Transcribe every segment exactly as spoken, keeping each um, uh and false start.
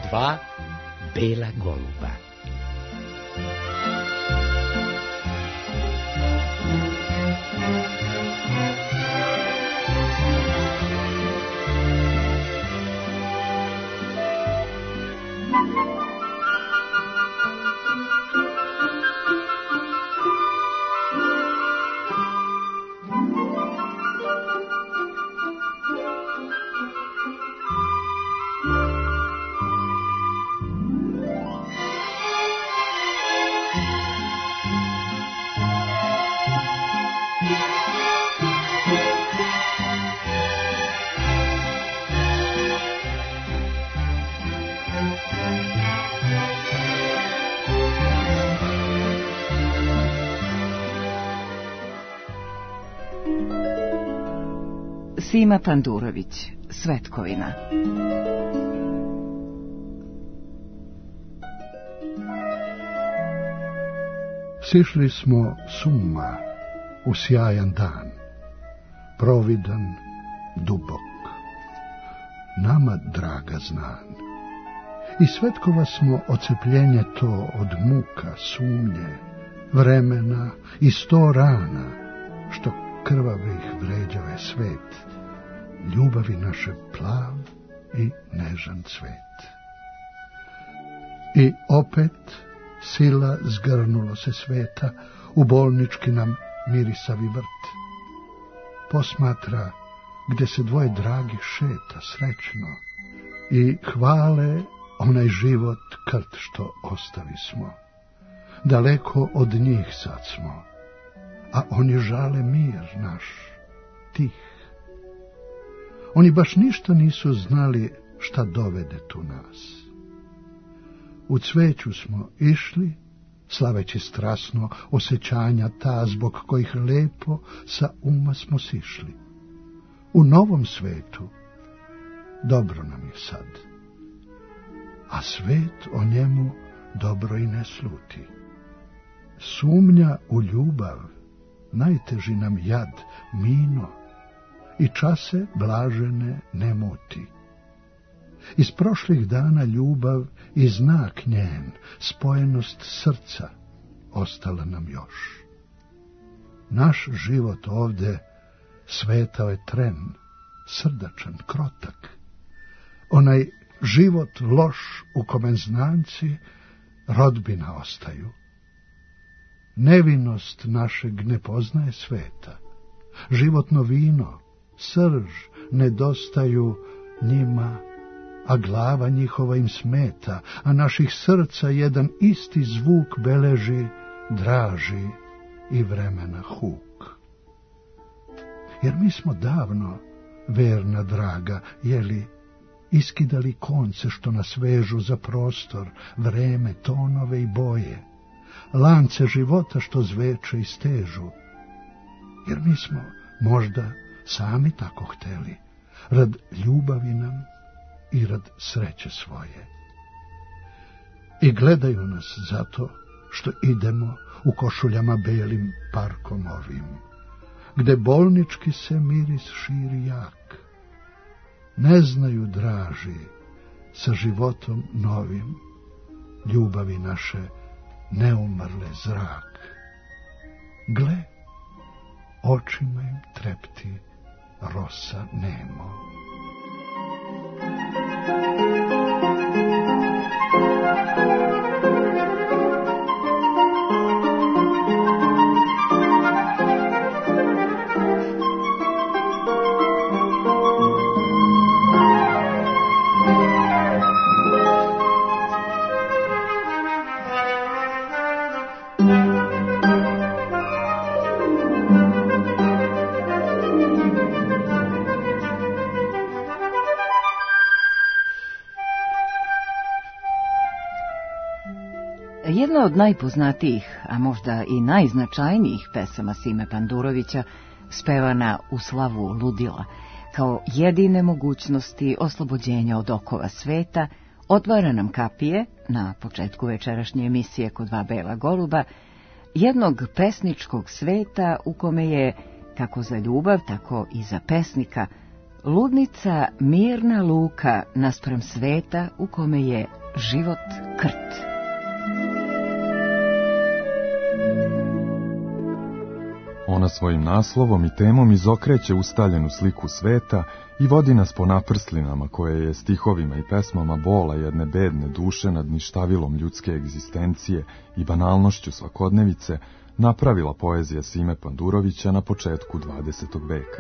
dva bela goluba. Sima Pandurović, Svetkovina. Sišli smo s uma u sjajan dan, providan, dubok, nama draga znan. I Svetkova smo ocepljenje to od muka, sumnje, vremena i sto rana, što krvavih vređave svet, ljubavi naše plav i nežan cvet. I opet sila zgrnulo se sveta, u bolnički nam mirisavi vrt. Posmatra gde se dvoje dragi šeta srećno i hvale onaj život krt što ostavi smo. Daleko od njih sad smo, a oni žale mir naš, tih. Oni baš ništa nisu znali šta dovede tu nas. U cveću smo išli, slaveći strasno osjećanja ta zbog kojih lepo sa uma smo sišli. U novom svetu dobro nam je sad, a svet o njemu dobro i ne sluti. Sumnja u ljubav, najteži nam jad, mino, i čase blažene ne muti. Iz prošlih dana ljubav i znak njen, spojenost srca, ostala nam još. Naš život ovde svetao je tren, srdačan, krotak. Onaj život loš u kome znanci rodbina ostaju. Nevinost našeg ne poznaje sveta. Životno vino, srž nedostaju njima, a glava njihova im smeta, a naših srca jedan isti zvuk beleži, draži i vremena huk. Jer mi smo davno, verna draga, jeli, iskidali konce što nas vežu za prostor, vreme, tonove i boje, lance života što zveče i stežu, jer mi smo možda sami tako hteli, rad ljubavi nam i rad sreće svoje. I gledaju nas zato što idemo u košuljama belim parkom ovim, gde bolnički se miris širi jak. Ne znaju, draži, sa životom novim, ljubavi naše neumrle zrak. Gle, očima im trepti rosa nemo. Jedna od najpoznatijih, a možda i najznačajnijih pesama Sime Pandurovića, spevana u slavu ludila, kao jedine mogućnosti oslobođenja od okova sveta, otvara nam kapije, na početku večerašnje emisije Kod dva bela goluba, jednog pesničkog sveta u kome je, kako za ljubav, tako i za pesnika, ludnica mirna luka naspram sveta u kome je život krt. Ona svojim naslovom i temom izokreće ustaljenu sliku sveta i vodi nas po naprslinama koje je stihovima i pesmama bola jedne bedne duše nad ništavilom ljudske egzistencije i banalnošću svakodnevice napravila poezija Sime Pandurovića na početku dvadesetog veka.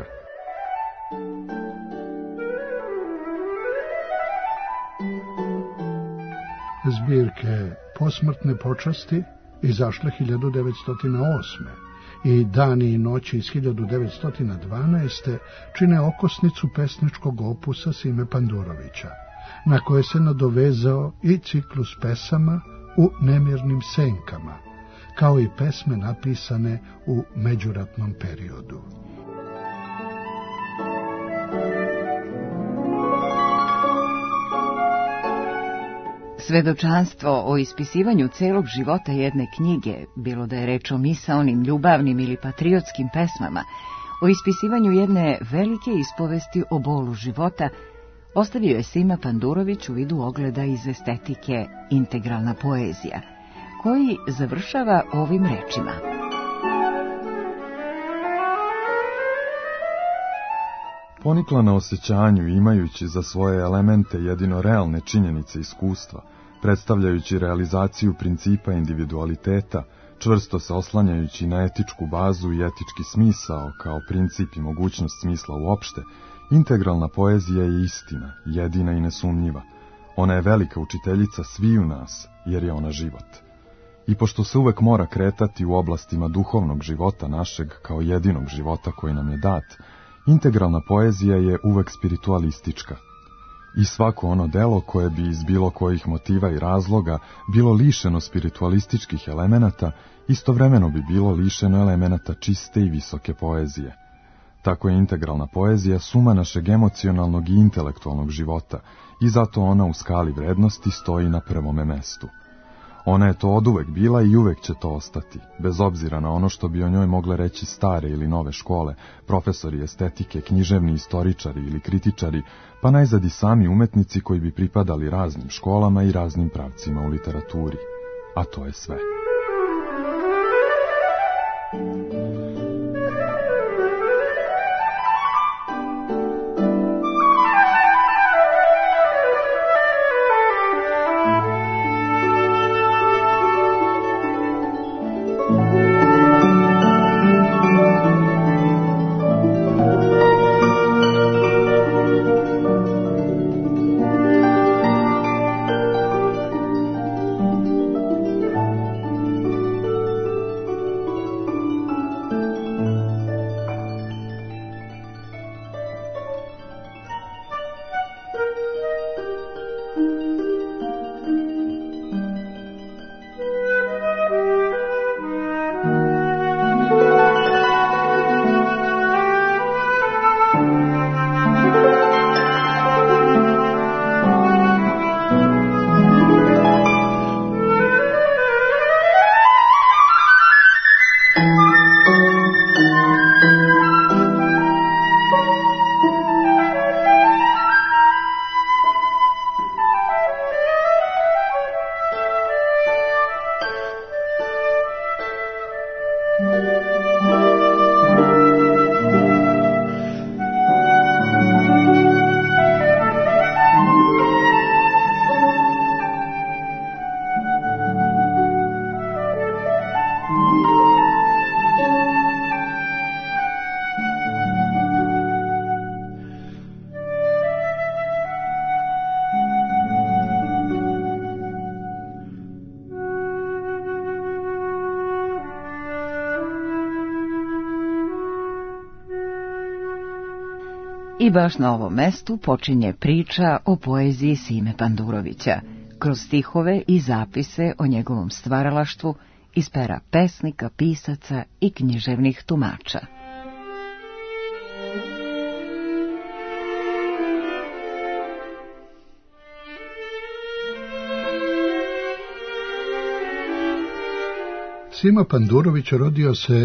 Zbirke Posmrtne počasti izašle hiljadu devetsto osme. i Dani i noći iz hiljadu devetsto dvanaeste. čine okosnicu pesničkog opusa Sime Pandurovića, na koje se nadovezao i ciklus pesama U nemirnim senkama, kao i pesme napisane u međuratnom periodu. Svedočanstvo o ispisivanju celog života jedne knjige, bilo da je reč o misaonim, ljubavnim ili patriotskim pesmama, o ispisivanju jedne velike ispovesti o bolu života, ostavio je Sima Pandurović u vidu ogleda iz estetike integralna poezija, koji završava ovim rečima. Ponikla na osjećanju, imajući za svoje elemente jedino realne činjenice iskustva, predstavljajući realizaciju principa individualiteta, čvrsto se oslanjajući na etičku bazu i etički smisao kao princip i mogućnost smisla uopšte, integralna poezija je istina, jedina i nesumnjiva. Ona je velika učiteljica sviju nas, jer je ona život. I pošto se uvek mora kretati u oblastima duhovnog života našeg kao jedinog života koji nam je dat, integralna poezija je uvek spiritualistička. I svako ono delo koje bi iz bilo kojih motiva i razloga bilo lišeno spiritualističkih elemenata, istovremeno bi bilo lišeno elemenata čiste i visoke poezije. Tako je integralna poezija suma našeg emocionalnog i intelektualnog života i zato ona u skali vrednosti stoji na prvome mestu. Ona je to oduvek bila i uvek će to ostati, bez obzira na ono što bi o njoj mogle reći stare ili nove škole, profesori estetike, književni istoričari ili kritičari, pa najzad i sami umetnici koji bi pripadali raznim školama i raznim pravcima u literaturi. A to je sve. I baš na ovom mestu počinje priča o poeziji Sime Pandurovića, kroz stihove i zapise o njegovom stvaralaštvu iz pera pesnika, pisaca i književnih tumača. Sima Pandurović rodio se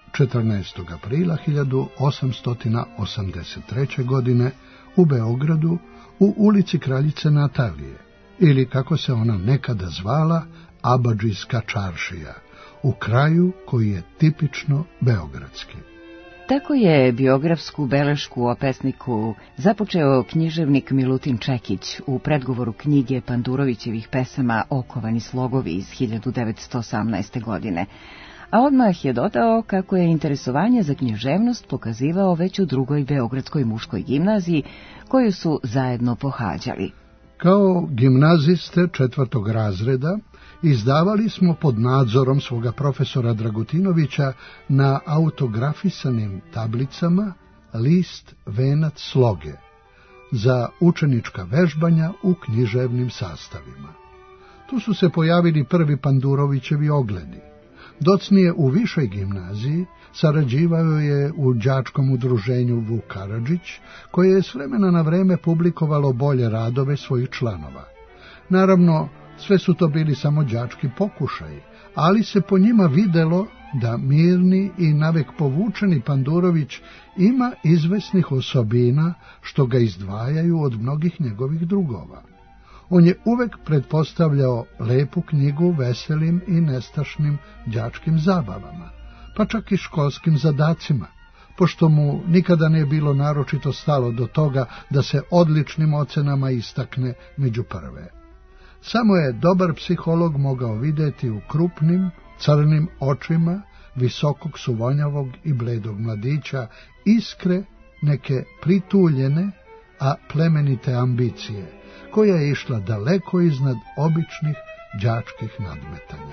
četrnaestog aprila hiljadu osamsto osamdeset treće. godine u Beogradu u ulici Kraljice Natalije, ili kako se ona nekada zvala, Abadžijska čaršija, u kraju koji je tipično beogradski. Tako je biografsku belešku o pesniku započeo književnik Milutin Čekić u predgovoru knjige Pandurovićevih pesama Okovani slogovi iz hiljadu devetsto osamnaeste. godine, a odmah je dodao kako je interesovanje za književnost pokazivao već u drugoj beogradskoj muškoj gimnaziji, koju su zajedno pohađali. Kao gimnaziste četvrtog razreda izdavali smo pod nadzorom svoga profesora Dragutinovića na autografisanim tablicama list venac sloge za učenička vežbanja u književnim sastavima. Tu su se pojavili prvi Pandurovićevi ogledi. Docnije u višoj gimnaziji sarađivao je u đačkom udruženju Vuk Karadžić, koje je s vremena na vreme publikovalo bolje radove svojih članova. Naravno, sve su to bili samo đački pokušaji, ali se po njima videlo da mirni i navek povučeni Pandurović ima izvesnih osobina što ga izdvajaju od mnogih njegovih drugova. On je uvek pretpostavljao lepu knjigu veselim i nestašnim đačkim zabavama, pa čak i školskim zadacima, pošto mu nikada nije bilo naročito stalo do toga da se odličnim ocenama istakne među prve. Samo je dobar psiholog mogao vidjeti u krupnim, crnim očima visokog, suvonjavog i bledog mladića iskre neke prituljene, a plemenite ambicije, koja je išla daleko iznad običnih đačkih nadmetanja.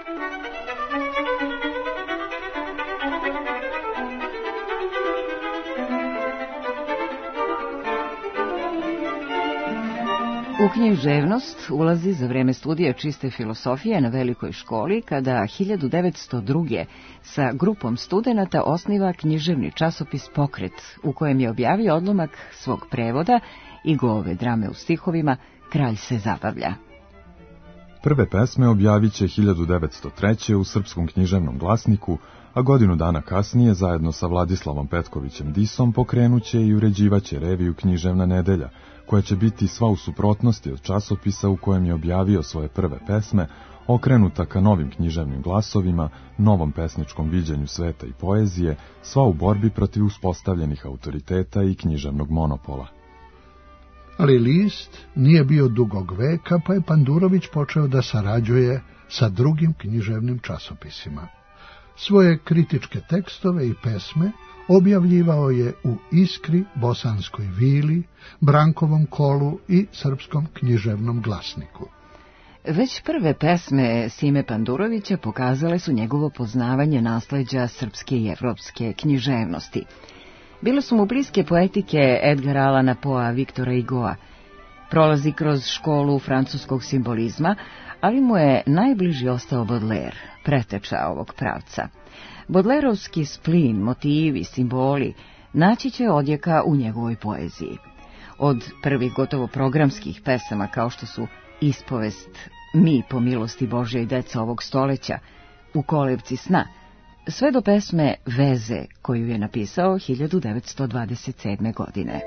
U književnost ulazi za vreme studija čiste filosofije na velikoj školi, kada hiljadu devetsto druge. sa grupom studenata osniva književni časopis Pokret, u kojem je objavio odlomak svog prevoda i gove drame u stihovima Kralj se zabavlja. Prve pesme objavit će hiljadu devetsto treće. u Srpskom književnom glasniku, a godinu dana kasnije zajedno sa Vladislavom Petkovićem Disom pokrenuće i uređivaće reviju Književna nedelja, koja će biti sva u suprotnosti od časopisa u kojem je objavio svoje prve pesme, okrenuta ka novim književnim glasovima, novom pesničkom viđenju sveta i poezije, sva u borbi protiv uspostavljenih autoriteta i književnog monopola. Ali list nije bio dugog veka, pa je Pandurović počeo da sarađuje sa drugim književnim časopisima. Svoje kritičke tekstove i pesme objavljivao je u Iskri, Bosanskoj vili, Brankovom kolu i Srpskom književnom glasniku. Već prve pesme Sime Pandurovića pokazale su njegovo poznavanje nasleđa srpske i evropske književnosti. Bile su mu bliske poetike Edgara Allana Poea, Viktora Hugoa. Prolazi kroz školu francuskog simbolizma, ali mu je najbliži ostao Baudelaire, preteča ovog pravca. Baudelairovski splin, motivi, simboli naći će odjeka u njegovoj poeziji. Od prvih gotovo programskih pesama kao što su Ispovest, Mi po milosti Božja i deca ovog stoleća, U kolevci sna, sve do pesme Veze, koju je napisao hiljadu devetsto dvadeset sedme. godine.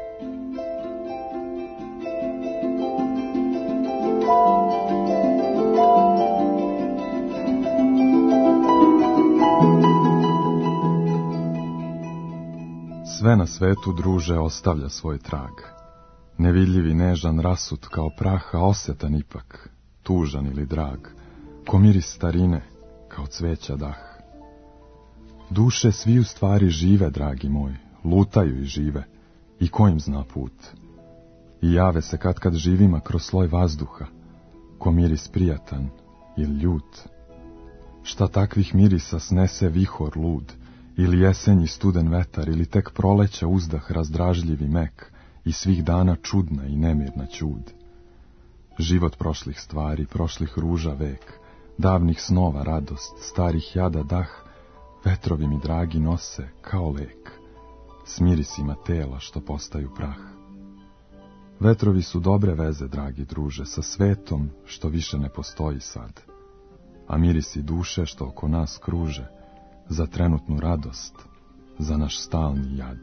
Sve na svetu, druže, ostavlja svoj trag. Nevidljivi, nežan, rasut kao prah, a osetan ipak, tužan ili drag, ko miris starine, kao cveća dah. Duše svi u stvari žive, dragi moj, lutaju i žive, i ko im zna put. I jave se kad kad živima kroz sloj vazduha, ko miris prijatan ili ljut. Šta takvih mirisa snese vihor lud, ili jesenji studen vetar, ili tek proleća uzdah razdražljiv i mek, i svih dana čudna i nemirna ćud. Život prošlih stvari, prošlih ruža vek, davnih snova radost, starih jada dah, vetrovi mi dragi nose kao lek, s mirisima tela što postaju prah. Vetrovi su dobre veze, dragi druže, sa svetom što više ne postoji sad, a mirisi duše što oko nas kruže, za trenutnu radost, za naš stalni jad.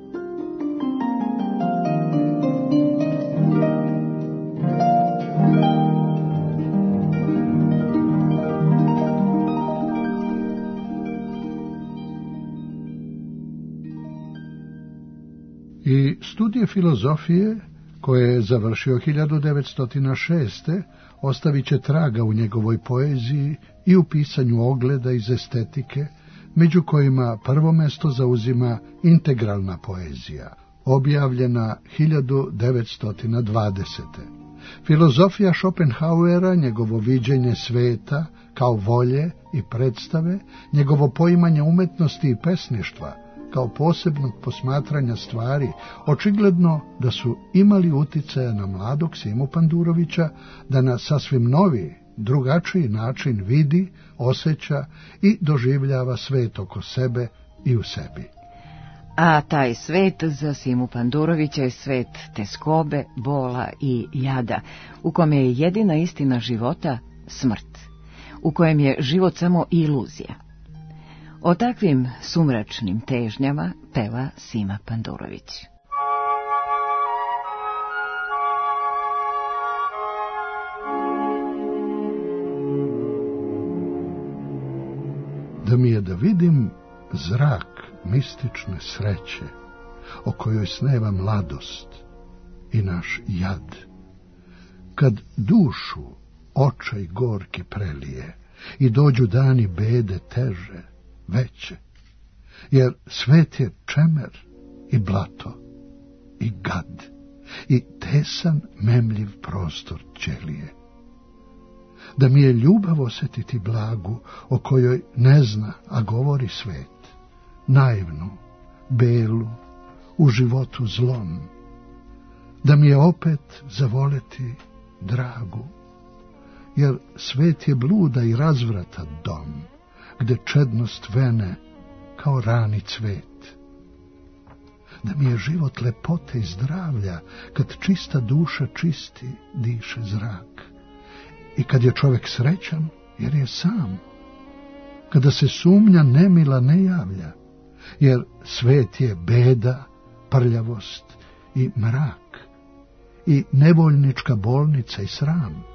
I studije filozofije, koje je završio hiljadu devetsto šeste. ostavit će traga u njegovoj poeziji i u pisanju ogleda iz estetike, među kojima prvo mesto zauzima integralna poezija, objavljena hiljadu devetsto dvadesete. Filozofija Schopenhauera, njegovo viđenje sveta kao volje i predstave, njegovo poimanje umetnosti i pesništva kao posebnog posmatranja stvari, očigledno da su imali uticaja na mladog Simu Pandurovića da na sasvim novi, drugačiji način vidi, osjeća i doživljava svet oko sebe i u sebi. A taj svet za Simu Pandurovića je svet teskobe, bola i jada, u kome je jedina istina života smrt, u kojem je život samo iluzija. O takvim sumračnim težnjama peva Sima Pandurović. Da mi je da vidim zrak mistične sreće, o kojoj sneva mladost i naš jad. Kad dušu očaj gorki prelije i dođu dani bede teže, veće, jer svet je čemer i blato i gad i tesan memljiv prostor ćelije. Da mi je ljubav osjetiti blagu, o kojoj ne zna, a govori svet, naivnu, belu, u životu zlom. Da mi je opet zavoleti dragu, jer svet je bluda i razvrata dom, gde čednost vene kao rani cvet. Da mi je život lepote i zdravlja, kad čista duša čisti diše zrak. I kad je čovjek srećan, jer je sam. Kada se sumnja nemila ne javlja, jer svet je beda, prljavost i mrak, i nevoljnička bolnica i sram.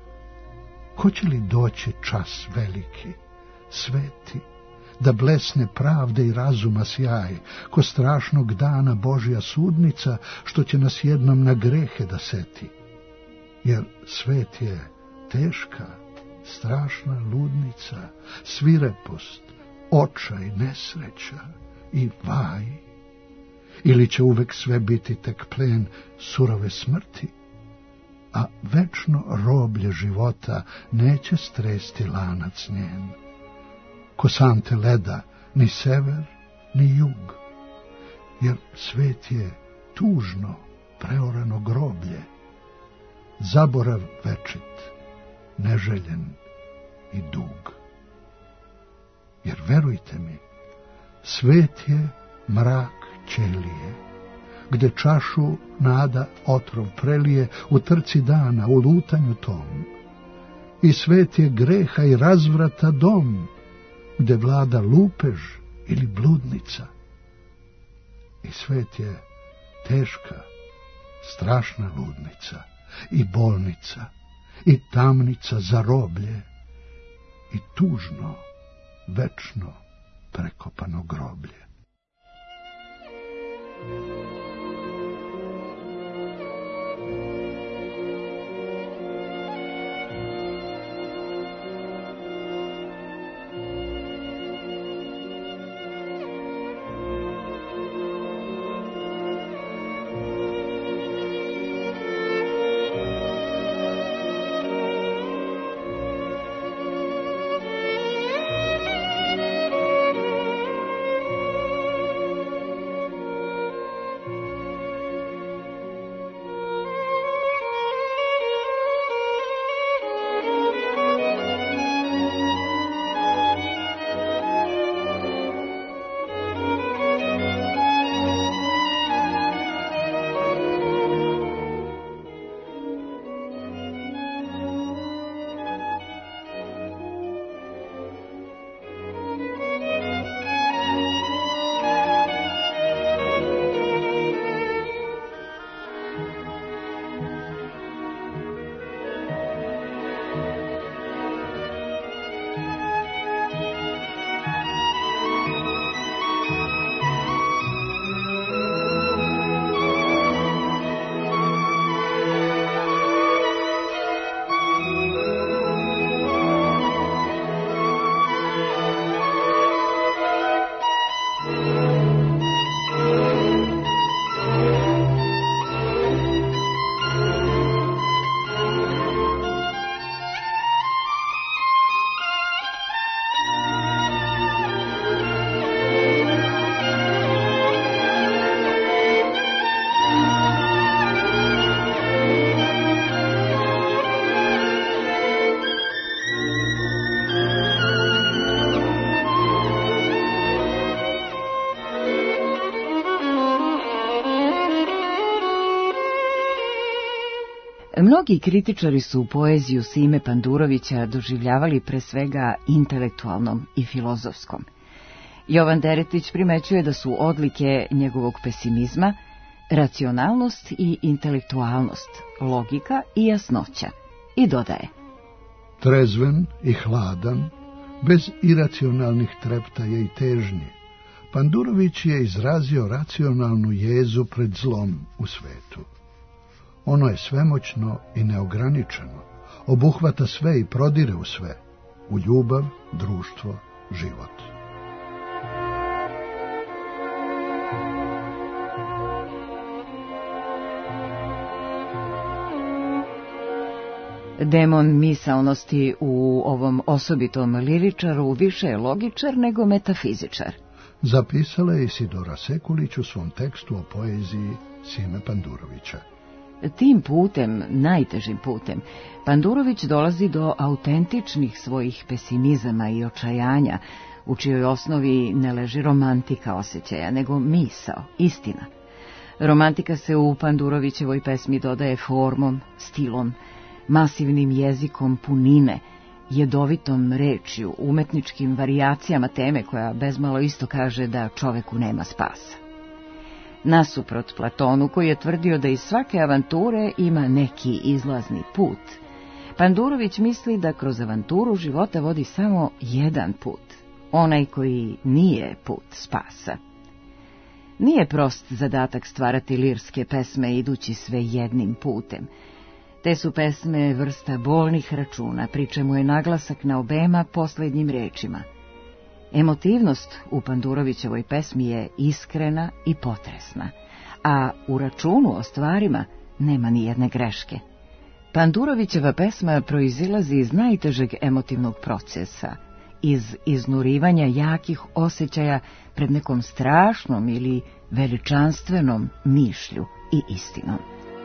Ko će li doći čas veliki, sveti, da blesne pravde i razuma sjaj, ko strašnog dana Božja sudnica, što će nas jednom na grehe da seti? Jer svet je teška, strašna ludnica, svirepost, očaj, nesreća i vaj. Ili će uvek sve biti tek plen surove smrti, a večno roblje života neće stresti lanac njen. Ko sante leda, ni sever, ni jug, jer svet je tužno preorano groblje, zaborav večit, neželjen i dug. Jer verujte mi, svet je mrak ćelije, gde čašu nada otrov prelije u trci dana, u lutanju tom. I svet je greha i razvrata dom, gde vlada lupež ili bludnica. I svet je teška, strašna ludnica i bolnica i tamnica za roblje i tužno, večno prekopano groblje. Mnogi kritičari su poeziju Sime Pandurovića doživljavali pre svega intelektualnom i filozofskom. Jovan Deretić primećuje da su odlike njegovog pesimizma racionalnost i intelektualnost, logika i jasnoća, i dodaje: trezven i hladan, bez iracionalnih treptaja i težnje, Pandurović je izrazio racionalnu jezu pred zlom u svetu. Ono je svemoćno i neograničeno, obuhvata sve i prodire u sve, u ljubav, društvo, život. Demon misaonosti u ovom osobitom liričaru više je logičar nego metafizičar. Zapisala je Isidora Sekulić u svom tekstu o poeziji Sime Pandurovića. Tim putem, najtežim putem, Pandurović dolazi do autentičnih svojih pesimizama i očajanja, u čijoj osnovi ne leži romantika osjećaja, nego misao, istina. Romantika se u Pandurovićevoj pesmi dodaje formom, stilom, masivnim jezikom punine, jedovitom rečju, umetničkim varijacijama teme koja bezmalo isto kaže da čoveku nema spasa. Nasuprot Platonu, koji je tvrdio da iz svake avanture ima neki izlazni put, Pandurović misli da kroz avanturu života vodi samo jedan put, onaj koji nije put spasa. Nije prost zadatak stvarati lirske pesme idući sve jednim putem. Te su pesme vrsta bolnih računa, pri čemu je naglasak na obema posljednjim rečima. Emotivnost u Pandurovićevoj pesmi je iskrena i potresna, a u računu o stvarima nema ni jedne greške. Pandurovićeva pesma proizilazi iz najtežeg emotivnog procesa, iz iznurivanja jakih osjećaja pred nekom strašnom ili veličanstvenom mišlju i istinom.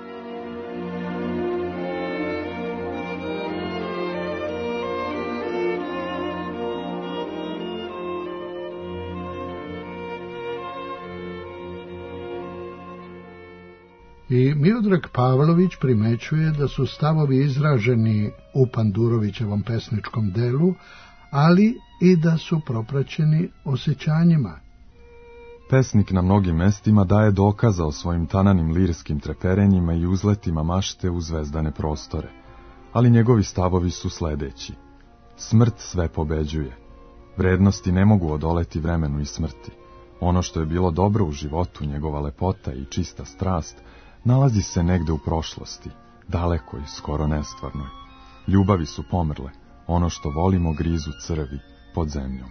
I Miodrag Pavlović primećuje da su stavovi izraženi u Pandurovićevom pesničkom delu, ali i da su propraćeni osjećanjima. Pesnik na mnogim mestima daje dokaza o svojim tananim lirskim treperenjima i uzletima mašte u zvezdane prostore, ali njegovi stavovi su sledeći. Smrt sve pobeđuje. Vrednosti ne mogu odoleti vremenu i smrti. Ono što je bilo dobro u životu, njegova lepota i čista strast, nalazi se negde u prošlosti, dalekoj, skoro nestvarnoj. Ljubavi su pomrle, ono što volimo grizu crvi pod zemljom.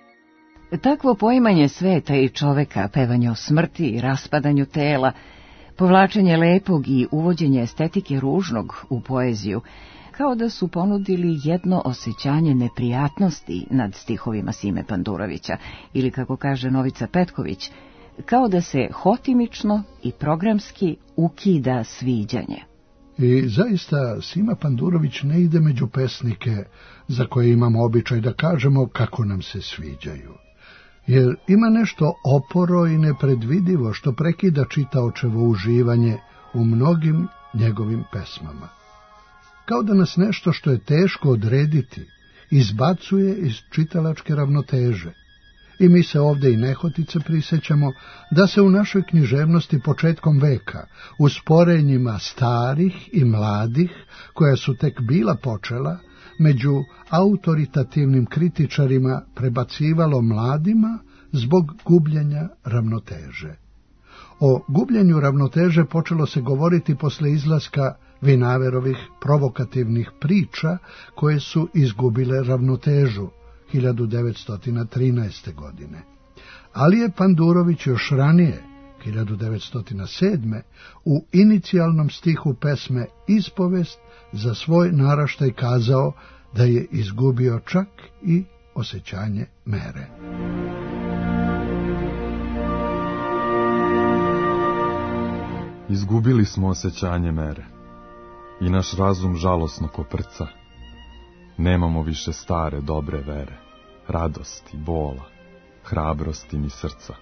Takvo poimanje sveta i čoveka, pevanje o smrti i raspadanju tela, povlačenje lepog i uvođenje estetike ružnog u poeziju, kao da su ponudili jedno osjećanje neprijatnosti nad stihovima Sime Pandurovića, ili kako kaže Novica Petković, kao da se hotimično i programski ukida sviđanje. I zaista Sima Pandurović ne ide među pesnike za koje imamo običaj da kažemo kako nam se sviđaju, jer ima nešto oporo i nepredvidivo što prekida čitaočevo uživanje u mnogim njegovim pesmama. Kao da nas nešto što je teško odrediti izbacuje iz čitalačke ravnoteže. I mi se ovdje i nehotice prisjećamo da se u našoj književnosti početkom veka, u sporenjima starih i mladih, koja su tek bila počela, među autoritativnim kritičarima prebacivalo mladima zbog gubljenja ravnoteže. O gubljenju ravnoteže počelo se govoriti posle izlaska Vinaverovih provokativnih priča koje su izgubile ravnotežu hiljadu devetsto trinaeste. godine. Ali je Pandurović još ranije, hiljadu devetsto sedme. u inicijalnom stihu pesme Ispovest za svoj naraštaj kazao da je izgubio čak i osjećanje mere. Izgubili smo osjećanje mere i naš razum žalosno koprca. Nemamo više stare dobre vere, radosti, bola, hrabrosti ni srca.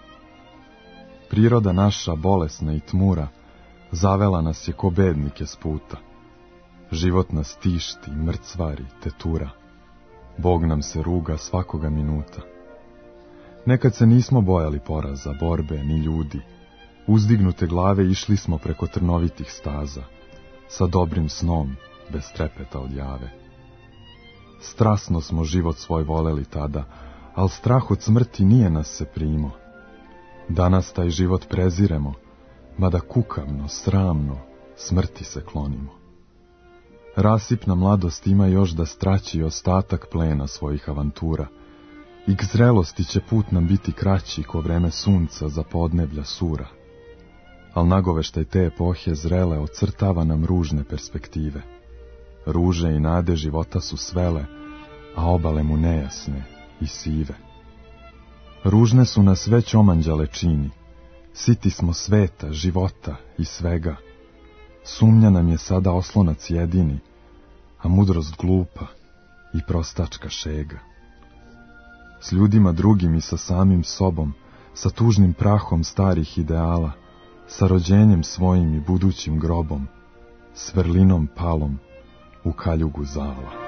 Priroda naša bolesna i tmura zavela nas je ko bednike s puta. Život nas tišti, mrcvari, te tura. Bog nam se ruga svakoga minuta. Nekad se nismo bojali poraza, borbe, ni ljudi. Uzdignute glave išli smo preko trnovitih staza, sa dobrim snom, bez trepeta od jave. Strasno smo život svoj voleli tada, al strah od smrti nije nas se primo. Danas taj život preziremo, mada kukavno, sramno, smrti se klonimo. Rasipna mladost ima još da straći ostatak plena svojih avantura, i k zrelosti će put nam biti kraći ko vreme sunca za podneblja sura. Al nagoveštaj te epohe zrele ocrtava nam ružne perspektive. Ruže i nade života su svele, a obale mu nejasne i sive. Ružne su nas već omanđale čini, siti smo sveta, života i svega. Sumnja nam je sada oslonac jedini, a mudrost glupa i prostačka šega. S ljudima drugim i sa samim sobom, sa tužnim prahom starih ideala, sa rođenjem svojim i budućim grobom, s vrlinom palom u kaljugu zala.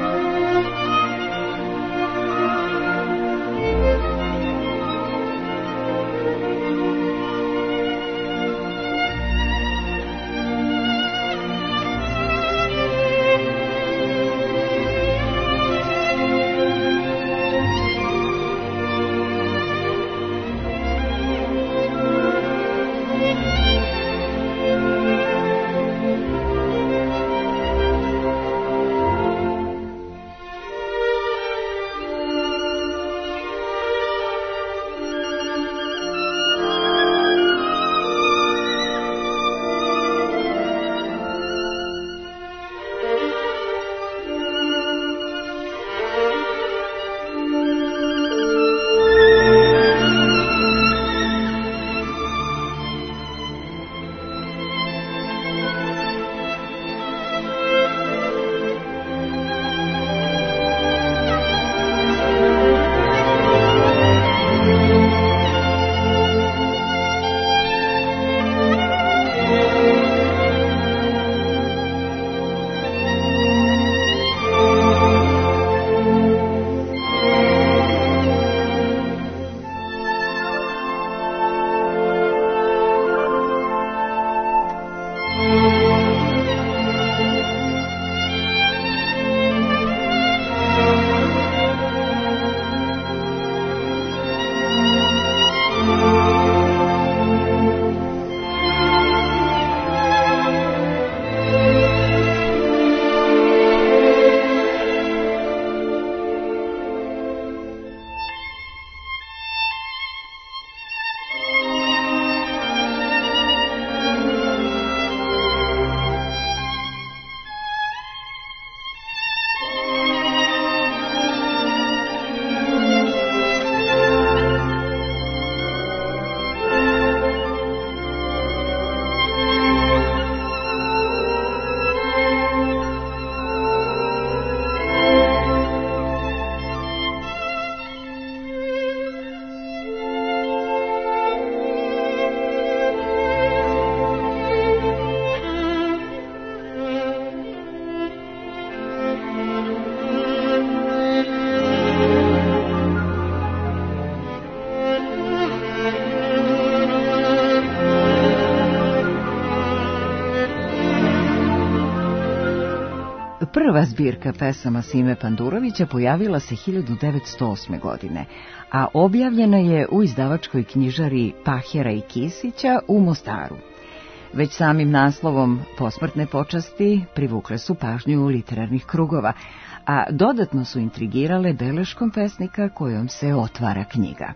Prva zbirka pesama Sime Pandurovića pojavila se hiljadu devetsto osme. godine, a objavljena je u izdavačkoj knjižari Pahera i Kisića u Mostaru. Već samim naslovom Posmrtne počasti privukle su pažnju literarnih krugova, a dodatno su intrigirale beleškom pesnika kojom se otvara knjiga.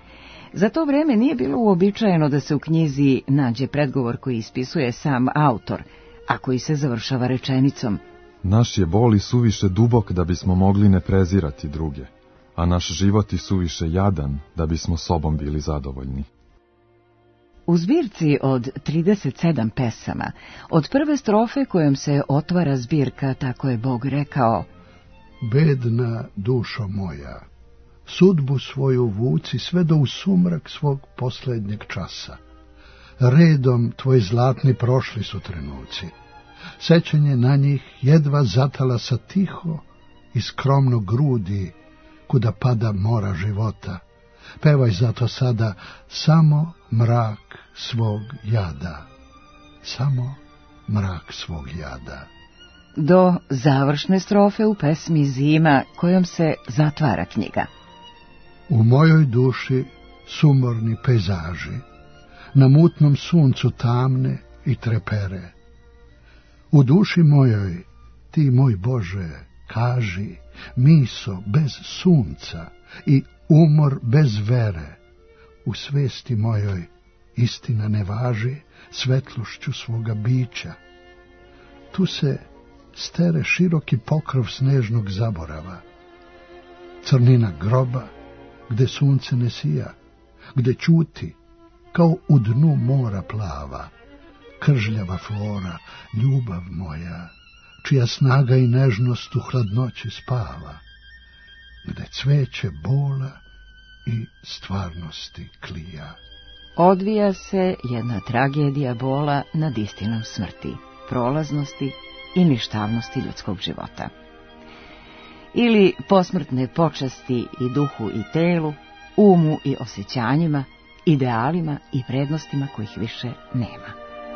Za to vreme nije bilo uobičajeno da se u knjizi nađe predgovor koji ispisuje sam autor, a koji se završava rečenicom: naš je bol i suviše dubok da bismo mogli ne prezirati druge, a naš život i suviše jadan da bismo sobom bili zadovoljni. U zbirci od trideset sedam pesama, od prve strofe kojom se otvara zbirka Tako je Bog rekao: bedna dušo moja, sudbu svoju vuci sve do u sumrak svog posljednjeg časa. Redom tvoji zlatni prošli su trenuci, Sećanje na njih jedva zatalasa tiho i skromno grudi, kuda pada mora života. Pevaj zato sada samo mrak svog jada, samo mrak svog jada. Do završne strofe u pesmi Zima, kojom se zatvara knjiga. U mojoj duši sumorni pejzaži, na mutnom suncu tamne i trepere. U duši mojoj, ti moj Bože, kaži, miso bez sunca i umor bez vere. U svesti mojoj istina ne važi svetlošću svoga bića. Tu se stere široki pokrov snežnog zaborava, crnina groba, gde sunce ne sija, gde ćuti, kao u dnu mora plava, kržljava flora, ljubav moja, čija snaga i nežnost u hladnoći spava, gde cveće bola i stvarnosti klija. Odvija se jedna tragedija bola nad istinom smrti, prolaznosti i ništavnosti ljudskog života. Ili posmrtne počasti i duhu i telu, umu i osjećanjima, idealima i vrednostima kojih više nema.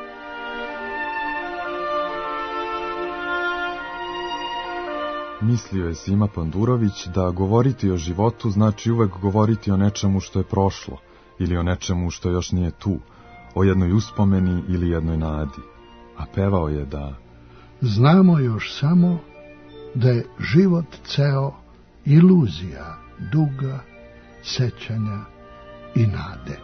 Mislio je Sima Pandurović da govoriti o životu znači uvek govoriti o nečemu što je prošlo, ili o nečemu što još nije tu, o jednoj uspomeni ili jednoj nadi. A pevao je da... Znamo još samo da je život ceo iluzija, duga, sećanja i nade.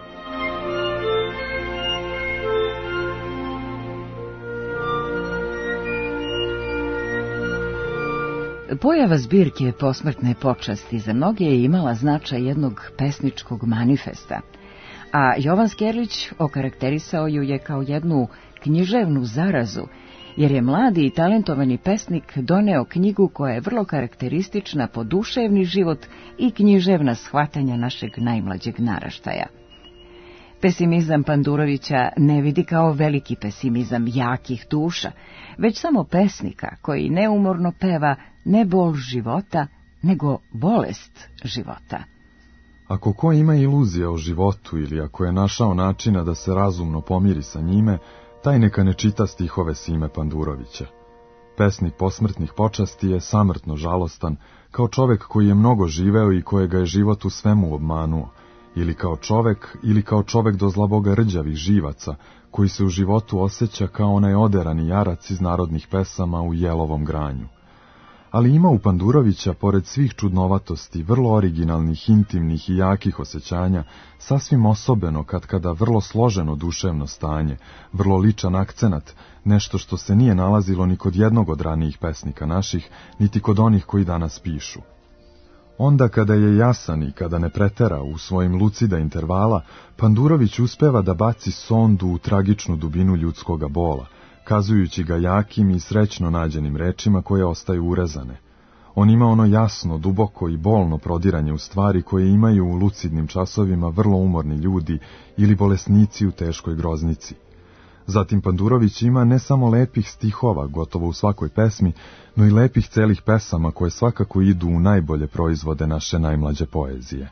Pojava zbirke posmrtne počasti za mnoge je imala značaj jednog pesničkog manifesta, a Jovan Skerlić okarakterisao ju je kao jednu književnu zarazu, jer je mladi i talentovani pesnik doneo knjigu koja je vrlo karakteristična po duševni život i književna shvatanja našeg najmlađeg naraštaja. Pesimizam Pandurovića ne vidi kao veliki pesimizam jakih duša, već samo pesnika koji neumorno peva ne bol života, nego bolest života. Ako ko ima iluzije o životu ili ako je našao načina da se razumno pomiri sa njime, taj neka ne čita stihove Sime Pandurovića. Pesnik posmrtnih počasti je samrtno žalostan, kao čovek koji je mnogo živeo i kojega je život u svemu obmanuo, ili kao čovek, ili kao čovek do zla boga rđavih živaca, koji se u životu osjeća kao onaj oderani jarac iz narodnih pesama u jelovom granju. Ali ima u Pandurovića, pored svih čudnovatosti, vrlo originalnih, intimnih i jakih osjećanja, sasvim osobeno kad kada vrlo složeno duševno stanje, vrlo ličan akcenat, nešto što se nije nalazilo ni kod jednog od ranijih pesnika naših, niti kod onih koji danas pišu. Onda kada je jasan i kada ne pretera u svojim lucida intervala, Pandurović uspeva da baci sondu u tragičnu dubinu ljudskoga bola, kazujući ga jakim i srećno nađenim rečima koje ostaju urezane. On ima ono jasno, duboko i bolno prodiranje u stvari koje imaju u lucidnim časovima vrlo umorni ljudi ili bolesnici u teškoj groznici. Zatim Pandurović ima ne samo lepih stihova gotovo u svakoj pesmi, no i lepih celih pesama koje svakako idu u najbolje proizvode naše najmlađe poezije.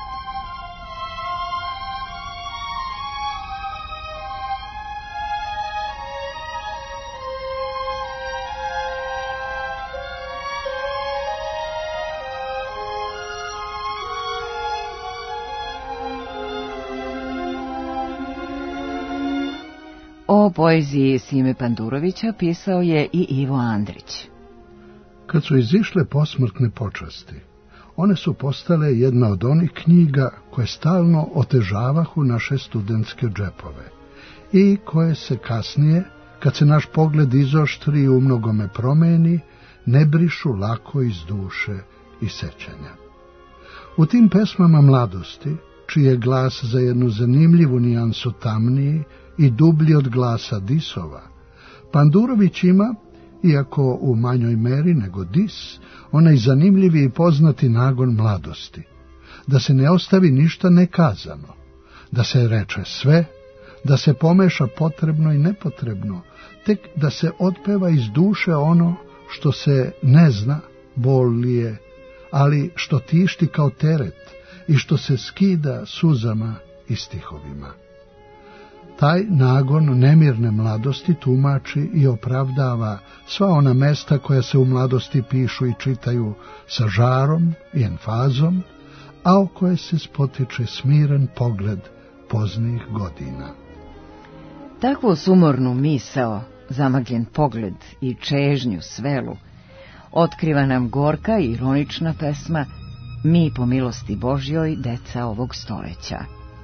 O poeziji Sime Pandurovića pisao je i Ivo Andrić. Kad su izišle posmrtne počasti, one su postale jedna od onih knjiga koje stalno otežavahu naše studentske džepove i koje se kasnije, kad se naš pogled izoštri i u mnogome promeni, ne brišu lako iz duše i sećanja. U tim pesmama mladosti, čiji je glas za jednu zanimljivu nijansu tamniji i dublji od glasa Disova, Pandurović ima, iako u manjoj meri nego Dis, onaj zanimljivi i poznati nagon mladosti, da se ne ostavi ništa nekazano, da se reče sve, da se pomeša potrebno i nepotrebno, tek da se otpeva iz duše ono što se ne zna, bol li je, ali što tišti kao teret i što se skida suzama i stihovima. Taj nagon nemirne mladosti tumači i opravdava sva ona mesta koja se u mladosti pišu i čitaju sa žarom i emfazom, a o koje se spotiče smiren pogled poznijih godina. Takvu sumornu misao, zamagljen pogled i čežnju svelu, otkriva nam gorka i ironična pesma Mi po milosti Božjoj, deca ovog stoleća.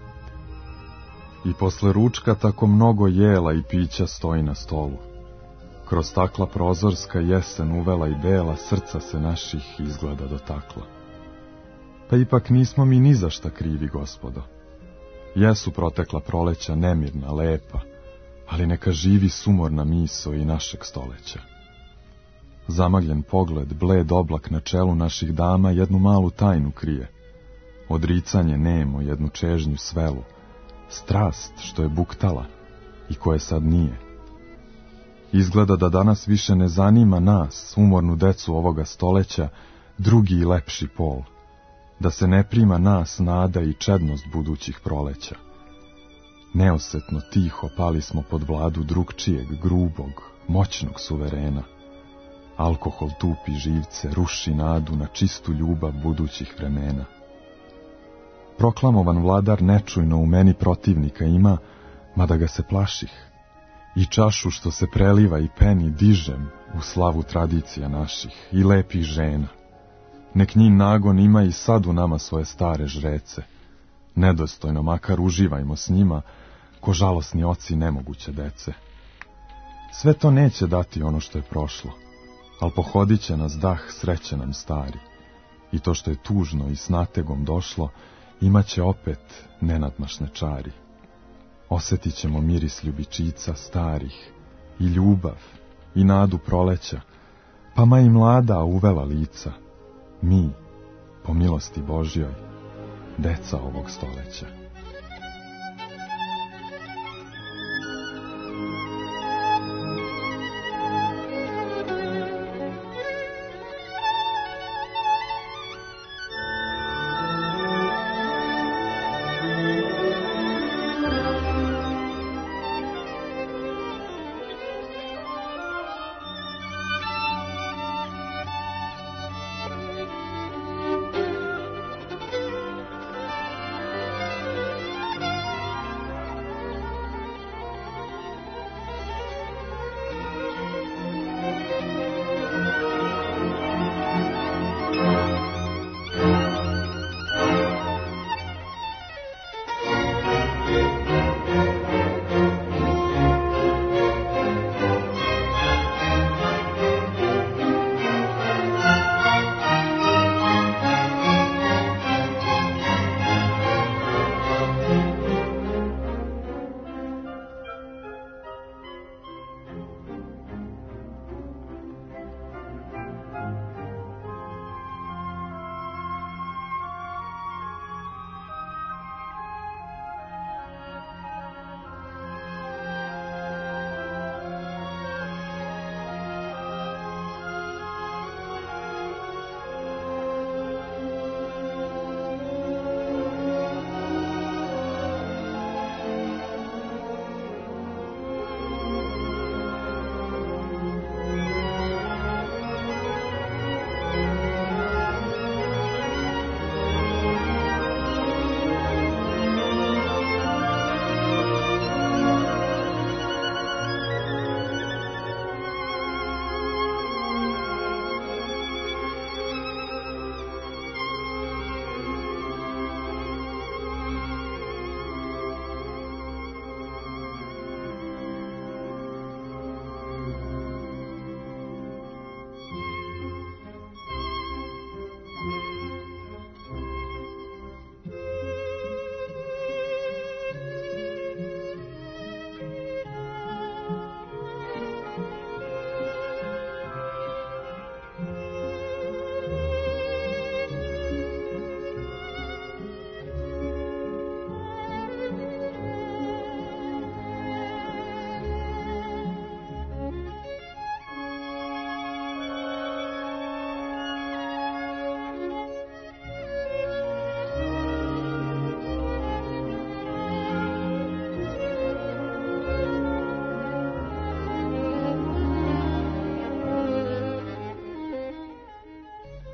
I posle ručka tako mnogo jela i pića stoji na stolu. Kroz stakla prozorska jesen uvela i bela, srca se naših izgleda dotakla. Pa ipak nismo mi ni za šta krivi, Gospodo. Jesu protekla proleća nemirna, lepa, ali neka živi sumorna miso i našeg stoleća. Zamagljen pogled, bled oblak na čelu naših dama jednu malu tajnu krije. Odricanje nemo, jednu čežnju svelu, strast što je buktala i koje sad nije. Izgleda da danas više ne zanima nas, umornu decu ovoga stoleća, drugi i lepši pol, da se ne prima nas nada i čednost budućih proleća. Neosetno tiho pali smo pod vladu drugčijeg, grubog, moćnog suverena. Alkohol tupi živce, ruši nadu na čistu ljubav budućih vremena. Proklamovan vladar nečujno u meni protivnika ima, mada ga se plaših, i čašu što se preliva i peni dižem u slavu tradicija naših i lepih žena. Nek njin nagon ima i sad u nama svoje stare žrece. Nedostojno makar uživajmo s njima, ko žalosni oci nemoguće dece. Sve to neće dati ono što je prošlo, al pohodit će nas dah sreće nam stari. I to što je tužno i s nategom došlo, imaće opet nenadmašne čari. Osjetit ćemo miris ljubičica starih, i ljubav, i nadu proleća, pa ma i mlada uvela lica, mi, po milosti Božjoj, deca ovog stoleća.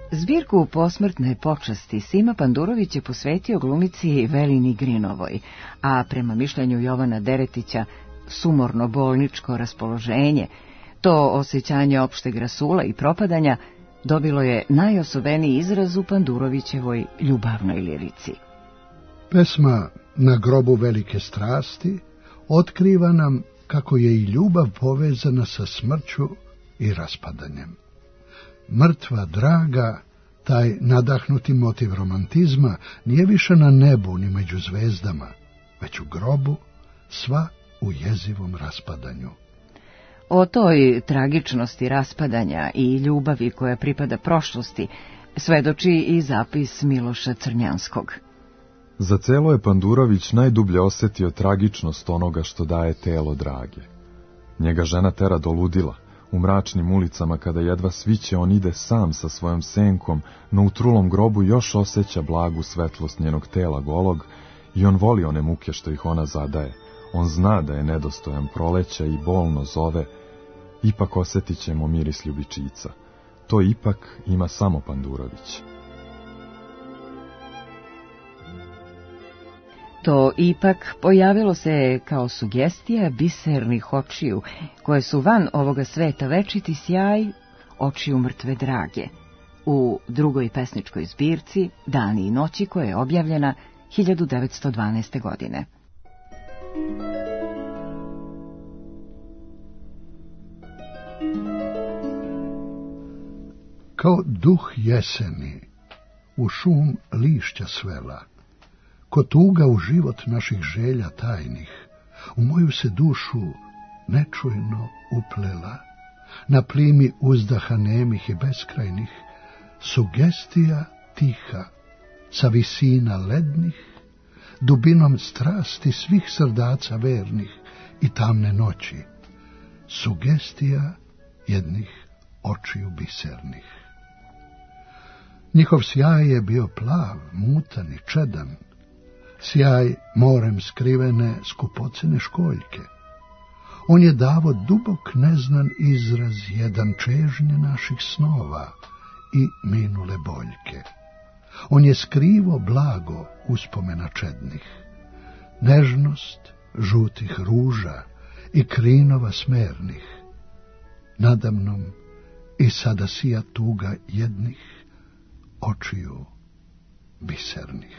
Zbirku posmrtne počasti Sima Pandurović je posvetio glumici Velini Grinovoj, a prema mišljenju Jovana Deretića, sumorno bolničko raspoloženje, to osjećanje opšteg rasula i propadanja, dobilo je najosobeniji izraz u Pandurovićevoj ljubavnoj lirici. Pesma Na grobu velike strasti otkriva nam kako je i ljubav povezana sa smrću i raspadanjem. Mrtva draga, taj nadahnuti motiv romantizma, nije više na nebu ni među zvezdama, već u grobu, sva u jezivom raspadanju. O toj tragičnosti raspadanja i ljubavi koja pripada prošlosti svedoči i zapis Miloša Crnjanskog. Za celo je Pandurović najdublje osjetio tragičnost onoga što daje telo drage. Njega žena tera do ludila. U mračnim ulicama, kada jedva sviće, on ide sam sa svojom senkom, no u trulom grobu još osjeća blagu svetlost njenog tela golog i on voli one muke što ih ona zadaje. On zna da je nedostojan proleća i bolno zove, ipak osjetit ćemo miris ljubičica. To ipak ima samo Pandurović. To ipak pojavilo se kao sugestija bisernih očiju, koje su van ovoga sveta večiti sjaj očiju mrtve drage, u drugoj pesničkoj zbirci Dani i noći, koja je objavljena hiljadu devetsto dvanaeste. godine. Kao duh jeseni u šum lišća svela, ko tuga u život naših želja tajnih, u moju se dušu nečujno uplela, na plimi uzdaha nemih i beskrajnih, sugestija tiha, sa visina lednih, dubinom strasti svih srdaca vernih i tamne noći, sugestija jednih očiju bisernih. Njihov sjaj je bio plav, mutan i čedan, sjaj morem skrivene skupocene školjke. On je davo dubok neznan izraz jedan čežnje naših snova i minule boljke. On je skrivo blago uspomena čednih, nežnost žutih ruža i krinova smernih, nadamnom i sada sija tuga jednih očiju bisernih.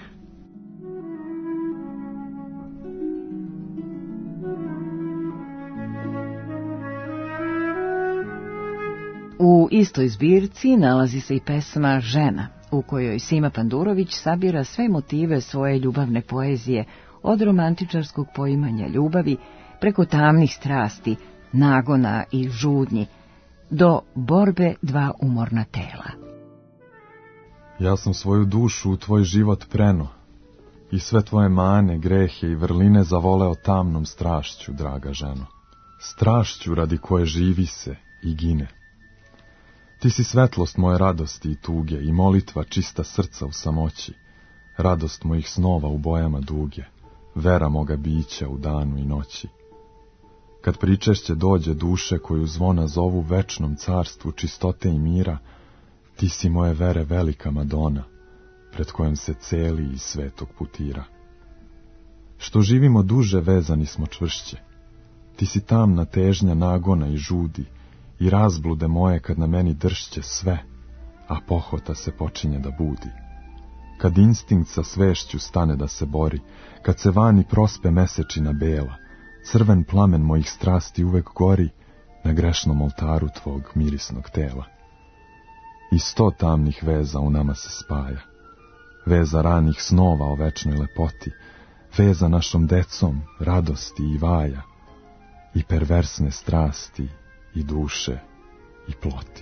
U istoj zbirci nalazi se i pesma Žena, u kojoj Sima Pandurović sabira sve motive svoje ljubavne poezije, od romantičarskog poimanja ljubavi, preko tamnih strasti, nagona i žudnji, do borbe dva umorna tela. Ja sam svoju dušu u tvoj život preno i sve tvoje mane, grehe i vrline zavoleo tamnom strašću, draga ženo. Strašću radi koje živi se i gine. Ti si svetlost moje radosti i tuge i molitva čista srca u samoći, radost mojih snova u bojama duge, vera moga bića u danu i noći. Kad pričešće dođe duše koju zvona zovu večnom carstvu čistote i mira, ti si moje vere velika Madona, pred kojom se celi iz svetog putira. Što živimo duže, vezani smo čvršće. Ti si tamna težnja nagona i žudi, i razblude moje kad na meni dršće sve, a pohota se počinje da budi. Kad instinkt sa svešću stane da se bori, kad se vani prospe mesečina bela, crven plamen mojih strasti uvek gori na grešnom oltaru tvog mirisnog tela. I sto tamnih veza u nama se spaja, veza ranih snova o večnoj lepoti, veza našom decom, radosti i vaja, i perversne strasti, i duše, i ploti.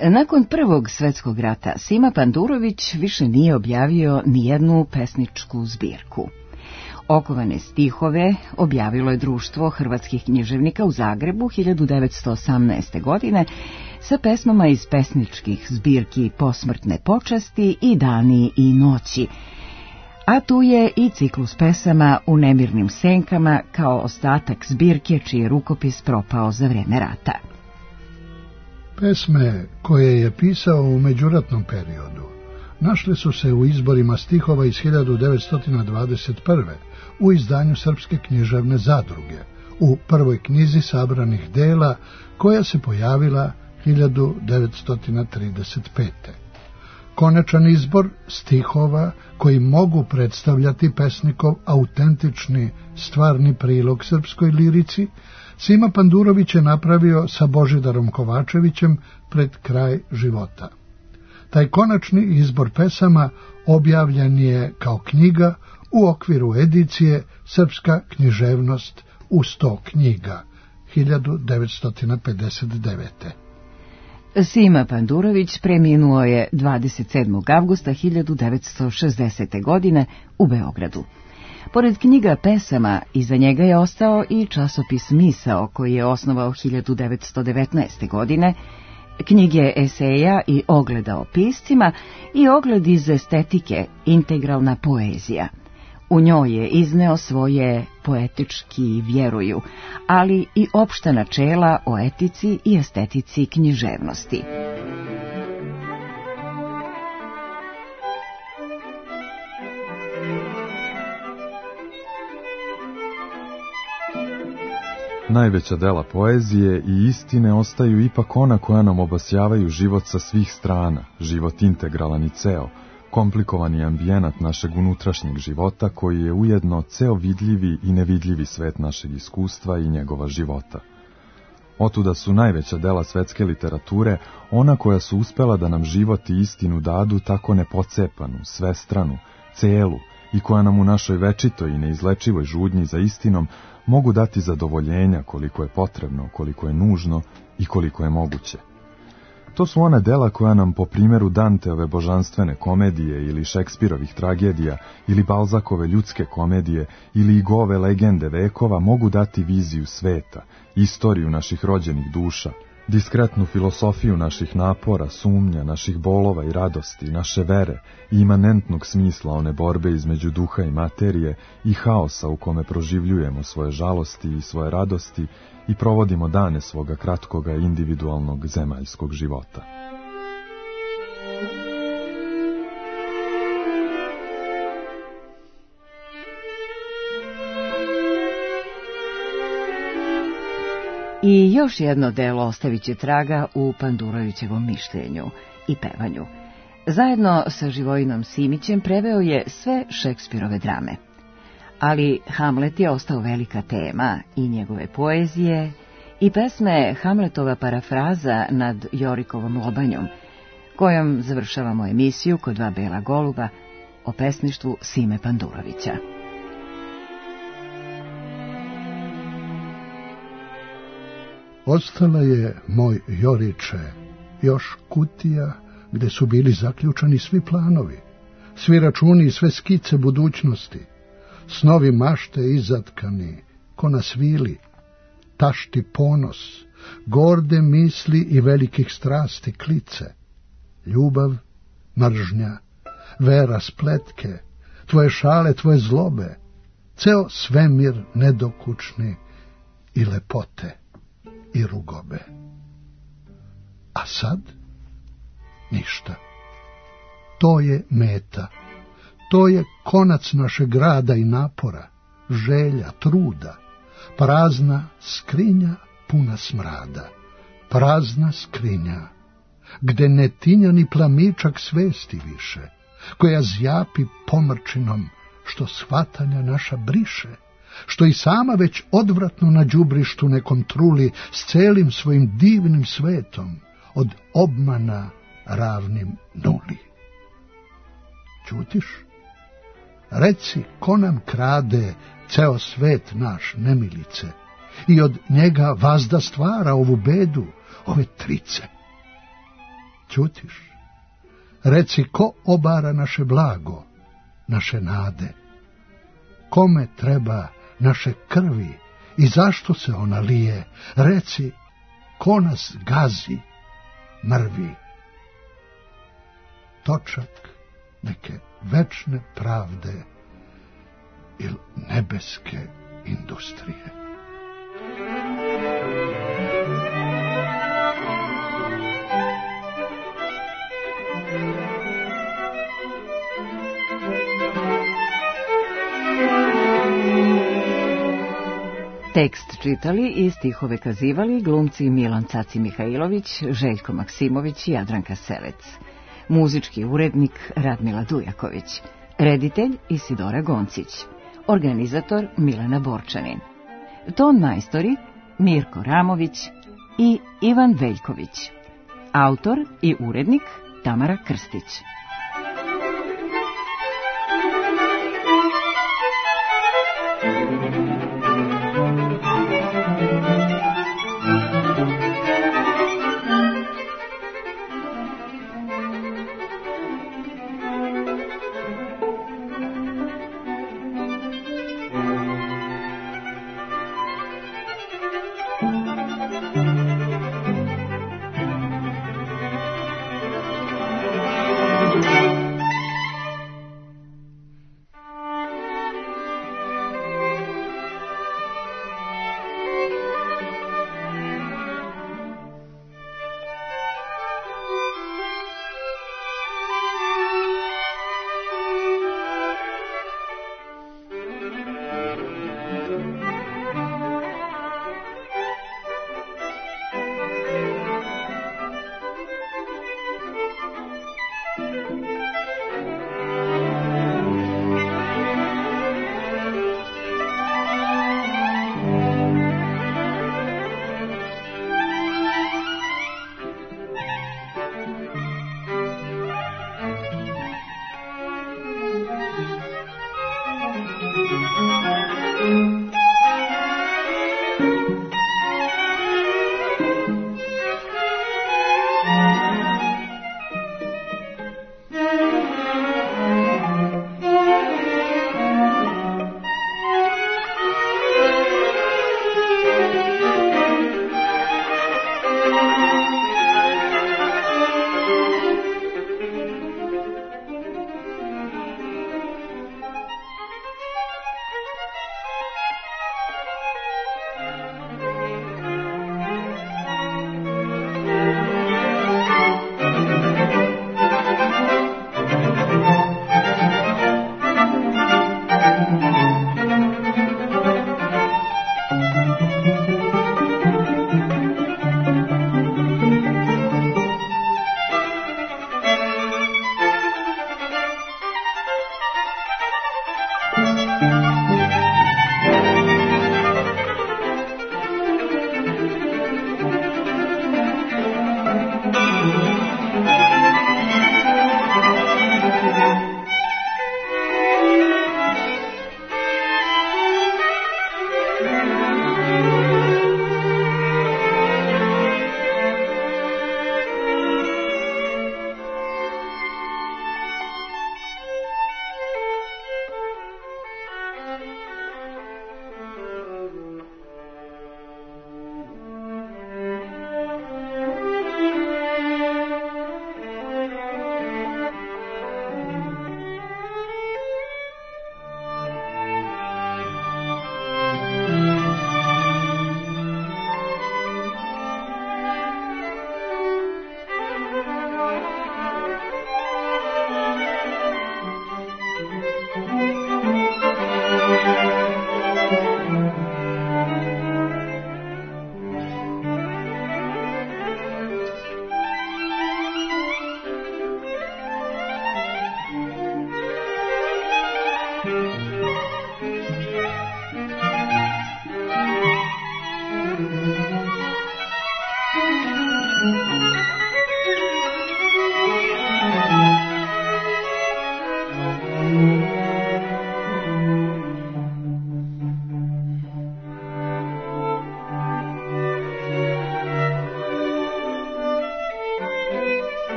Nakon Prvog svjetskog rata Sima Pandurović više nije objavio ni jednu pesničku zbirku. Okovane stihove objavilo je Društvo hrvatskih književnika u Zagrebu hiljadu devetsto osamnaeste. godine sa pesmama iz pesničkih zbirki Posmrtne počasti i Dani i noći, a tu je i ciklus pesama U nemirnim senkama kao ostatak zbirke čiji je rukopis propao za vrijeme rata. Pesme koje je pisao u međuratnom periodu našle su se u izborima stihova iz hiljadu devetsto dvadeset prve. u izdanju Srpske književne zadruge, u prvoj knjizi sabranih dela koja se pojavila hiljadu devetsto trideset pete. Konačan izbor stihova koji mogu predstavljati pesnikov autentični stvarni prilog srpskoj lirici, Sima Pandurović je napravio sa Božidarom Kovačevićem pred kraj života. Taj konačni izbor pesama objavljen je kao knjiga u okviru edicije Srpska književnost u sto knjiga, hiljadu devetsto pedeset devete. Sima Pandurović preminuo je dvadeset sedmog avgusta hiljadu devetsto šezdesete. godine u Beogradu. Pored knjiga pesama, iza njega je ostao i časopis Misao, koji je osnovao hiljadu devetsto devetnaeste. godine, knjige eseja i ogleda o piscima i ogled iz estetike, integralna poezija. U njoj je izneo svoje poetički vjeruju, ali i opšta načela o etici i estetici književnosti. Najveća dela poezije i istine ostaju ipak ona koja nam obasjavaju život sa svih strana, život integralan i ceo, komplikovani ambijenat našeg unutrašnjeg života koji je ujedno ceo vidljivi i nevidljivi svet našeg iskustva i njegova života. Otuda su najveća dela svetske literature ona koja su uspela da nam život i istinu dadu tako nepocepanu, svestranu, celu i koja nam u našoj večitoj i neizlečivoj žudnji za istinom mogu dati zadovoljenja koliko je potrebno, koliko je nužno i koliko je moguće. To su ona dela koja nam po primjeru Danteove božanstvene komedije ili Šekspirovih tragedija ili Balzakove ljudske komedije ili Igove legende vekova mogu dati viziju sveta, istoriju naših rođenih duša, diskretnu filosofiju naših napora, sumnja, naših bolova i radosti, naše vere i imanentnog smisla one borbe između duha i materije i haosa u kome proživljujemo svoje žalosti i svoje radosti i provodimo dane svoga kratkoga individualnog zemaljskog života. I još jedno delo ostavit će traga u Pandurovićevom mišljenju i pevanju. Zajedno sa Živojinom Simićem preveo je sve Šekspirove drame. Ali Hamlet je ostao velika tema i njegove poezije i pesme Hamletova parafraza nad Jorikovom lobanjom, kojom završavamo emisiju Kod dva bela goluba o pesništvu Sime Pandurovića. Ostala je, moj Joriče, još kutija gde su bili zaključani svi planovi, svi računi i sve skice budućnosti, snovi mašte izatkani, ko na svili, tašti ponos, gorde misli i velikih strasti klice, ljubav, mržnja, vera, spletke, tvoje šale, tvoje zlobe, ceo svemir nedokučni i lepote i rugobe. A sad ništa. To je meta. To je konac našeg rada i napora, želja, truda, prazna skrinja puna smrada, prazna skrinja, gde ne tinja ni plamičak svesti više, koja zjapi pomrčinom, što shvatanja naša briše, što i sama već odvratno na đubrištu nekom truli s celim svojim divnim svetom, od obmana ravnim nuli. Ćutiš? Reci, ko nam krade ceo svet naš, nemilice, i od njega vazda stvara ovu bedu, ove trice. Ćutiš? Reci, ko obara naše blago, naše nade? Kome treba naše krvi i zašto se ona lije? Reci, ko nas gazi, mrvi? Točak neke večne pravde ili nebeske industrije. Tekst čitali i stihove kazivali glumci Milan Caci Mihajlović, Željko Maksimović i Jadranka Selec. Muzički urednik Radmila Dujaković. Reditelj Isidora Goncić. Organizator Milena Borčanin. Ton majstori Mirko Ramović i Ivan Veljković. Autor i urednik Tamara Krstić.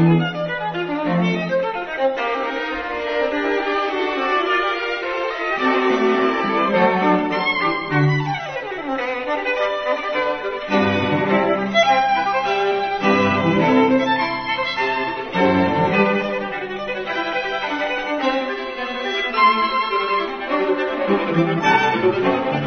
Thank you.